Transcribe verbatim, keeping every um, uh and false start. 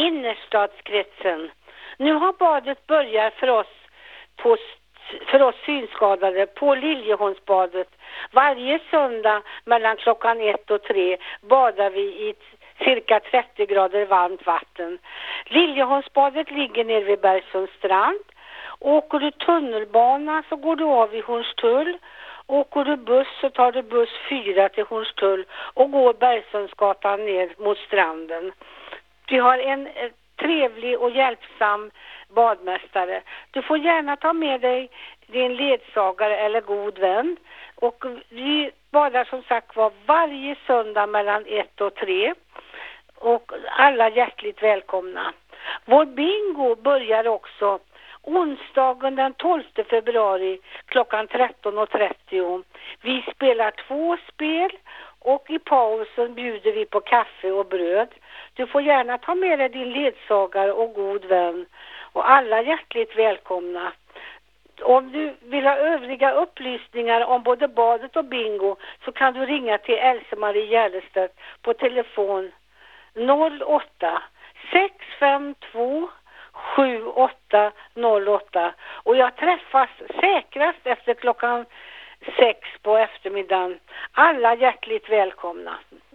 Innerstadskretsen. Nu har badet börjat för oss på för oss synskadade på Liljeholmsbadet. Varje söndag mellan klockan ett och tre badar vi i cirka trettio grader varmt vatten. Liljeholmsbadet ligger nere vid Bergsunds strand. Åker du tunnelbana så går du av i Hornstull. Åker du buss så tar du buss fyra till Hornstull och går Bergsundsgatan ner mot stranden. Vi har en eh, trevlig och hjälpsam badmästare. Du får gärna ta med dig din ledsagare eller god vän. Och vi badar som sagt var varje söndag mellan ett och tre. Och alla hjärtligt välkomna. Vår bingo börjar också onsdagen den tolfte februari klockan tretton och trettio. Vi spelar två spel och i pausen bjuder vi på kaffe och bröd. Du får gärna ta med dig din ledsagare och god vän. Och alla hjärtligt välkomna. Om du vill ha övriga upplysningar om både badet och bingo så kan du ringa till Else-Marie Gärdestedt på telefon noll åtta sex fem två sju åtta noll åtta. Och jag träffas säkrast efter klockan sex på eftermiddagen. Alla hjärtligt välkomna.